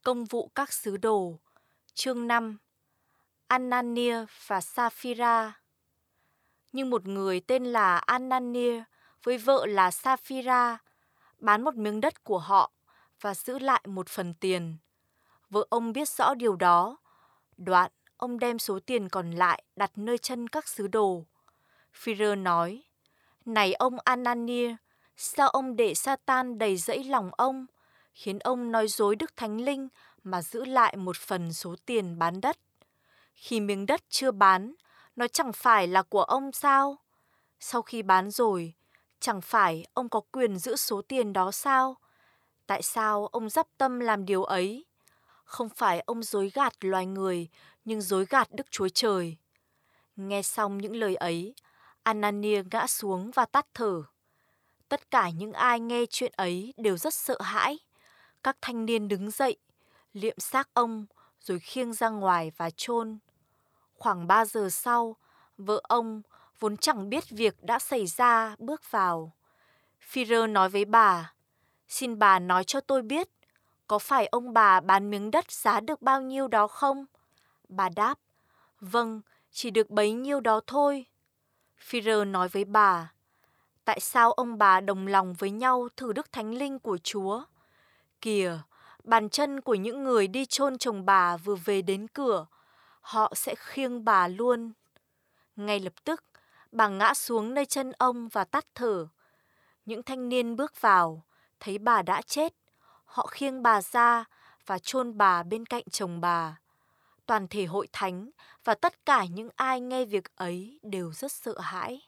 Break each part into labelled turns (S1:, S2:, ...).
S1: Công vụ các sứ đồ. Chương 5. Anania và Sapphira. Nhưng một người tên là Anania với vợ là Sapphira bán một miếng đất của họ và giữ lại một phần tiền. Vợ ông biết rõ điều đó. Đoạn, ông đem số tiền còn lại đặt nơi chân các sứ đồ. Phi-rơ nói: "Này ông Anania, sao ông để Sa-tan đầy dẫy lòng ông, khiến ông nói dối Đức Thánh Linh mà giữ lại một phần số tiền bán đất? Khi miếng đất chưa bán, nó chẳng phải là của ông sao? Sau khi bán rồi, chẳng phải ông có quyền giữ số tiền đó sao? Tại sao ông dắp tâm làm điều ấy? Không phải ông dối gạt loài người, nhưng dối gạt Đức Chúa Trời." Nghe xong những lời ấy, Anania ngã xuống và tắt thở. Tất cả những ai nghe chuyện ấy đều rất sợ hãi. Các thanh niên đứng dậy, liệm xác ông, rồi khiêng ra ngoài và chôn. Khoảng 3 giờ sau, vợ ông, vốn chẳng biết việc đã xảy ra, bước vào. Phi-rơ nói với bà: "Xin bà nói cho tôi biết, có phải ông bà bán miếng đất giá được bao nhiêu đó không?" Bà đáp: "Vâng, chỉ được bấy nhiêu đó thôi." Phi-rơ nói với bà: "Tại sao ông bà đồng lòng với nhau thử Đức Thánh Linh của Chúa? Kìa, bàn chân của những người đi chôn chồng bà vừa về đến cửa, họ sẽ khiêng bà luôn." Ngay lập tức, bà ngã xuống nơi chân ông và tắt thở. Những thanh niên bước vào, thấy bà đã chết. Họ khiêng bà ra và chôn bà bên cạnh chồng bà. Toàn thể hội thánh và tất cả những ai nghe việc ấy đều rất sợ hãi.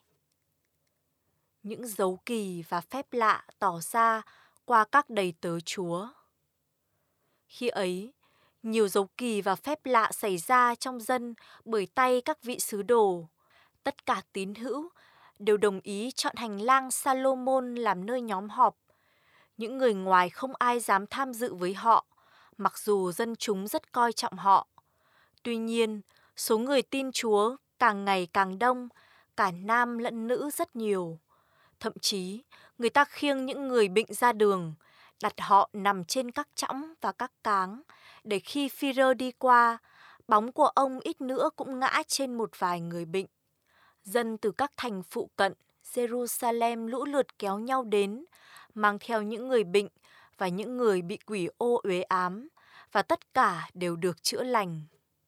S1: Những dấu kỳ và phép lạ tỏ ra qua các đầy tớ Chúa. Khi ấy, nhiều dấu kỳ và phép lạ xảy ra trong dân bởi tay các vị sứ đồ. Tất cả tín hữu đều đồng ý chọn hành lang Salomon làm nơi nhóm họp. Những người ngoài không ai dám tham dự với họ, mặc dù dân chúng rất coi trọng họ. Tuy nhiên, số người tin Chúa càng ngày càng đông, cả nam lẫn nữ rất nhiều. Thậm chí, người ta khiêng những người bệnh ra đường, đặt họ nằm trên các chõng và các cáng, để khi Phi-rơ đi qua, bóng của ông ít nữa cũng ngã trên một vài người bệnh. Dân từ các thành phụ cận Jerusalem lũ lượt kéo nhau đến, mang theo những người bệnh và những người bị quỷ ô uế ám, và tất cả đều được chữa lành.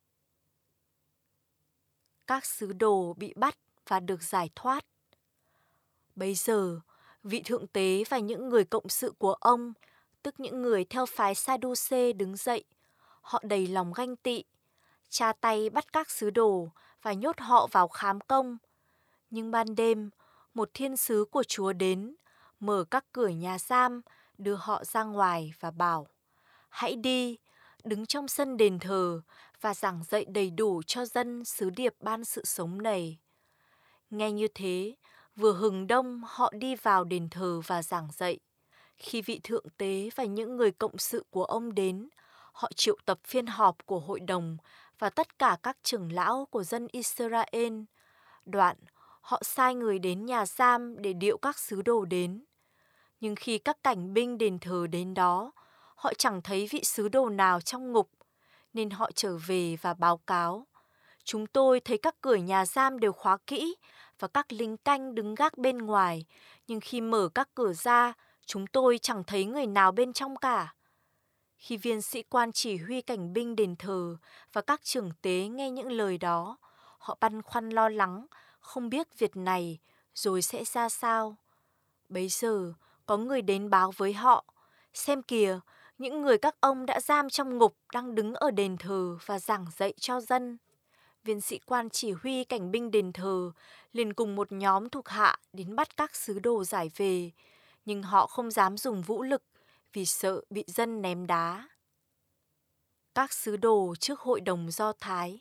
S1: Các sứ đồ bị bắt và được giải thoát. Bấy giờ, vị thượng tế và những người cộng sự của ông, tức những người theo phái Sa-đu-xê đứng dậy. Họ đầy lòng ganh tị, tra tay bắt các sứ đồ và nhốt họ vào khám công. Nhưng ban đêm, một thiên sứ của Chúa đến, mở các cửa nhà giam, đưa họ ra ngoài và bảo: "Hãy đi, đứng trong sân đền thờ và giảng dạy đầy đủ cho dân sứ điệp ban sự sống này." Nghe như thế, vừa hừng đông họ đi vào đền thờ và giảng dạy. Khi vị thượng tế và những người cộng sự của ông đến, họ triệu tập phiên họp của hội đồng và tất cả các trưởng lão của dân Israel. Đoạn, họ sai người đến nhà giam để điệu các sứ đồ đến. Nhưng khi các cảnh binh đền thờ đến đó, họ chẳng thấy vị sứ đồ nào trong ngục, nên họ trở về và báo cáo: "Chúng tôi thấy các cửa nhà giam đều khóa kỹ và các lính canh đứng gác bên ngoài, nhưng khi mở các cửa ra, chúng tôi chẳng thấy người nào bên trong cả." Khi viên sĩ quan chỉ huy cảnh binh đền thờ và các trưởng tế nghe những lời đó, họ băn khoăn lo lắng, không biết việc này rồi sẽ ra sao. Bấy giờ, có người đến báo với họ: "Xem kìa, những người các ông đã giam trong ngục đang đứng ở đền thờ và giảng dạy cho dân." Viên sĩ quan chỉ huy cảnh binh đền thờ liền cùng một nhóm thuộc hạ đến bắt các sứ đồ giải về, nhưng họ không dám dùng vũ lực vì sợ bị dân ném đá. Các sứ đồ trước hội đồng Do Thái.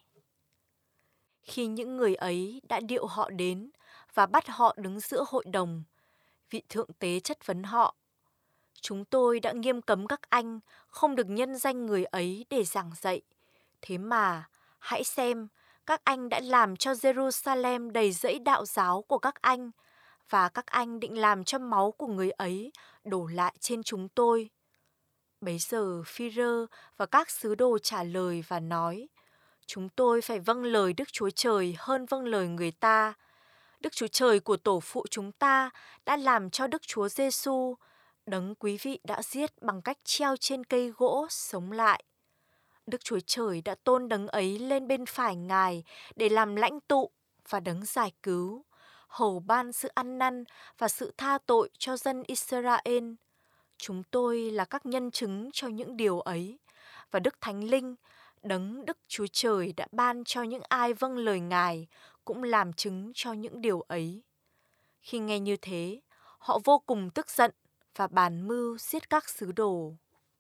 S1: Khi những người ấy đã điệu họ đến và bắt họ đứng giữa hội đồng, vị thượng tế chất vấn họ: "Chúng tôi đã nghiêm cấm các anh không được nhân danh người ấy để giảng dạy. Thế mà, hãy xem, các anh đã làm cho Jerusalem đầy rẫy đạo giáo của các anh, và các anh định làm cho máu của người ấy đổ lại trên chúng tôi." Bấy giờ Phi-rơ và các sứ đồ trả lời và nói: Chúng tôi phải vâng lời Đức Chúa Trời hơn vâng lời người ta. Đức Chúa Trời của tổ phụ chúng ta đã làm cho Đức Chúa Giêsu, đấng quý vị đã giết bằng cách treo trên cây gỗ, sống lại. Đức Chúa Trời đã tôn đấng ấy lên bên phải Ngài để làm lãnh tụ và đấng giải cứu, hầu ban sự ăn năn và sự tha tội cho dân Israel. Chúng tôi là các nhân chứng cho những điều ấy, và Đức Thánh Linh, đấng Đức Chúa Trời đã ban cho những ai vâng lời Ngài, cũng làm chứng cho những điều ấy. Khi nghe như thế, họ vô cùng tức giận và bàn mưu giết các sứ đồ.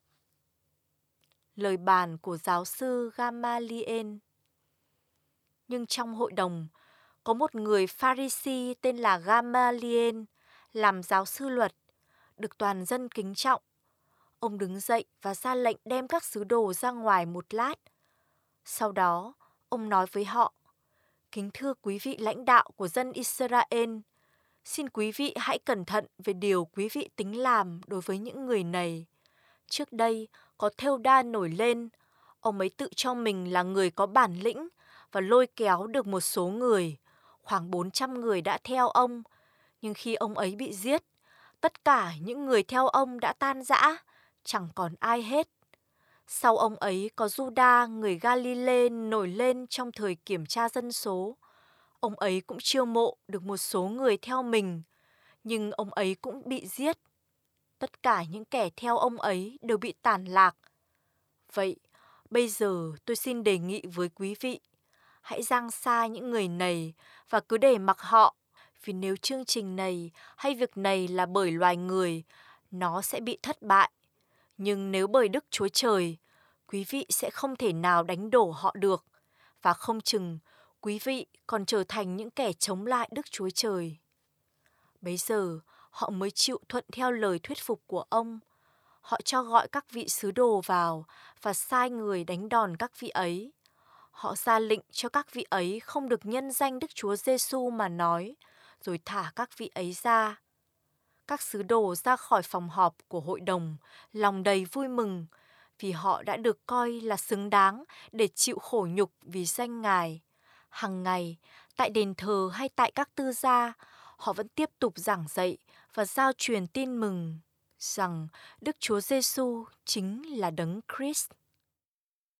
S1: Lời bàn của giáo sư Gamaliel. Nhưng trong hội đồng, có một người Pha-ri-si tên là Gamaliel, làm giáo sư luật, được toàn dân kính trọng. Ông đứng dậy và ra lệnh đem các sứ đồ ra ngoài một lát. Sau đó, ông nói với họ: Kính thưa quý vị lãnh đạo của dân Israel, xin quý vị hãy cẩn thận về điều quý vị tính làm đối với những người này. Trước đây, có Thêu-đa nổi lên, ông ấy tự cho mình là người có bản lĩnh và lôi kéo được một số người, khoảng 400 người đã theo ông. Nhưng khi ông ấy bị giết, tất cả những người theo ông đã tan rã, chẳng còn ai hết. Sau ông ấy có Juda người Galile nổi lên trong thời kiểm tra dân số. Ông ấy cũng chiêu mộ được một số người theo mình, nhưng ông ấy cũng bị giết. Tất cả những kẻ theo ông ấy đều bị tản lạc. Vậy, bây giờ tôi xin đề nghị với quý vị, hãy giang xa những người này và cứ để mặc họ, vì nếu chương trình này hay việc này là bởi loài người, nó sẽ bị thất bại. Nhưng nếu bởi Đức Chúa Trời, quý vị sẽ không thể nào đánh đổ họ được, và không chừng quý vị còn trở thành những kẻ chống lại Đức Chúa Trời. Bấy giờ, họ mới chịu thuận theo lời thuyết phục của ông. Họ cho gọi các vị sứ đồ vào và sai người đánh đòn các vị ấy. Họ ra lệnh cho các vị ấy không được nhân danh Đức Chúa Giêsu mà nói, rồi thả các vị ấy ra. Các sứ đồ ra khỏi phòng họp của hội đồng, lòng đầy vui mừng, vì họ đã được coi là xứng đáng để chịu khổ nhục vì danh Ngài. Hằng ngày, tại đền thờ hay tại các tư gia, họ vẫn tiếp tục giảng dạy và giao truyền tin mừng rằng Đức Chúa Giêsu chính là Đấng Christ.